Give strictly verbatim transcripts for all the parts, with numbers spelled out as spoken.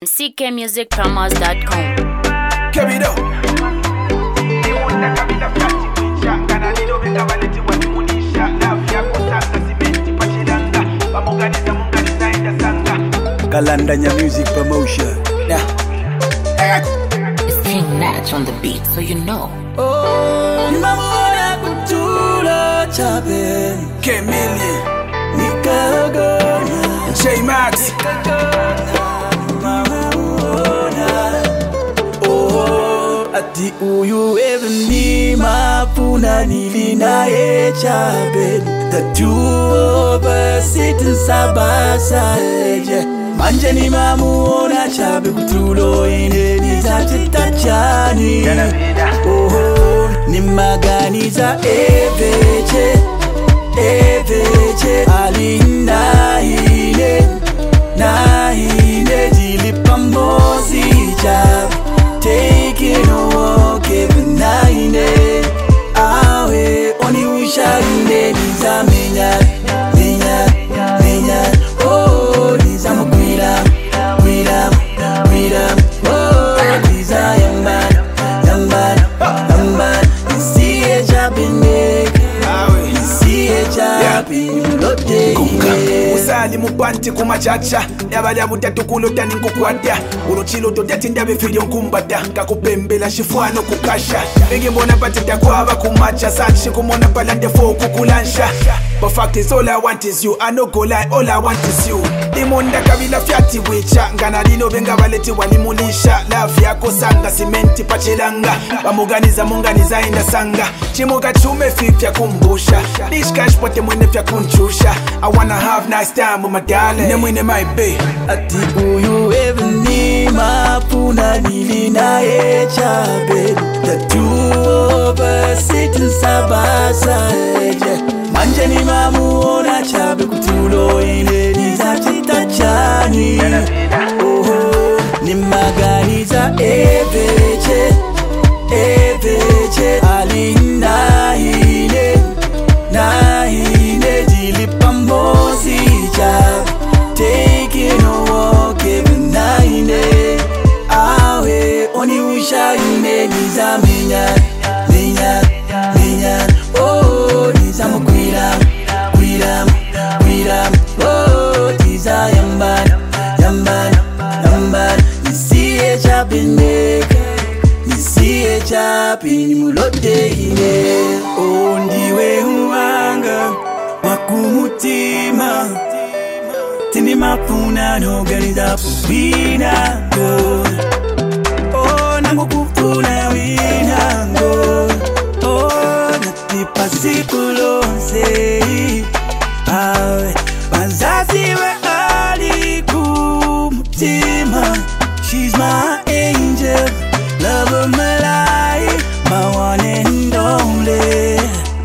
C K music promos dot com. Kebido. Kalandanya music promotion. Yeah. It's King Natch on the beat, so you know. Oh, nimamona kutula chabe. Kemili. Nikagona. J Max. Ati uyu eveni mapuna nilina e chabe. The two of us sitting side by side. Manje ni mamuona chabe kutulo ine nizachita chani. Oh, ni maganiza eveche, eveche alina ine, na ine jilipamozi chabe. Taking a walk every night. Awe oni wisha ine niza minya, minya, minya. Oh, niza mkwila, kwila, kwila. Oh, niza yamban, yamban, yamban. Nisi e jabi neke, nisi e jabi mlote ine. Usali mubanti kumachacha. Yabali abutatu kulota ninkukwata. Ulochilo todeti ndabe fili onkumbata. Kakupembela shifwano kukasha. Bengi mbona patita kwaba kumacha. Sachi kumona palande fo kukulansha. But fact is all I want is you. I no go lie, all I want is you. Limonda kabila fiati wicha. Ngana lino benga baleti walimulisha. Love yako sanga simenti pachelanga. Bamuganiza munganiza inda sanga. Chimoga chume fifya kumbusha. Dish cash pote mwene fya kunchusha. I wanna have nice time with my darling. Nemwene my bae. Ati uyu eveni mapuna nilina e chabe. The two of us sitting side by side. Manje ni mamuona chabe kutulo ine nizachita chani. Oh, ni maganiza eveche, eveche alina ine, na ine jilipamozi chabe. Taking a walk every night. Awe oni wisha ine niza minya, minya, minya. Oh, niza mkwila, kwila, kwila. Oh, niza yamban, yamban, yamban. Nisi e chapi neke, nisi e chapi mulote ine. Oh, ndiwe huanga wakumutima. Tini mapuna no ganiza pupina go. Oh, nangu pupuna wina go. Oh, nati pasikulo sei. Awe, banzazi we ali kumutima. She's my angel, love of my life, my one and only.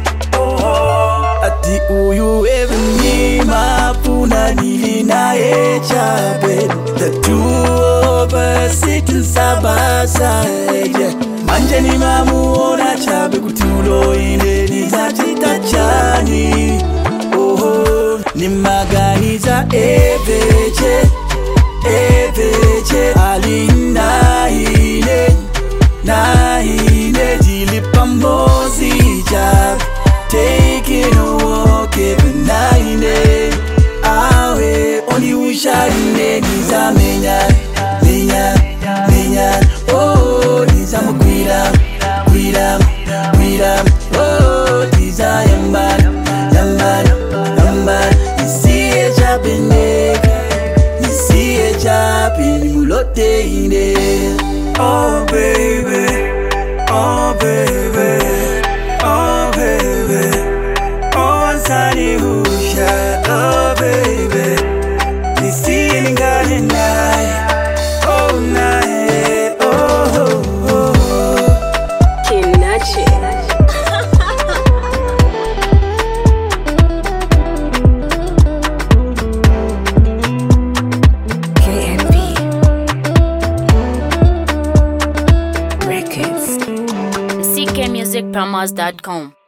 Oh, ati uyu eveni mapuna nilina e chabe. The two of us sitting side by side. Manje ni mamuona chabe kutulo ine nizachita chani. Oh, ni maganiza eveche, eveche alina ine, na ine jilipamozi chabe. Taking a walk every night. Awe oni wisha ine niza minya, minya, minya. Oh, niza mkwila, kwila, kwila. Oh, niza yamban, yamban, yamban. Nisi e jabi neke, nisi e jabi mulote ine. Oh baby, oh baby, oh baby. Oh Sani Husha, oh baby. Nisi ningane nae, oh nae, oh oh oh. King Natch. K M B Records. C K music promos dot com.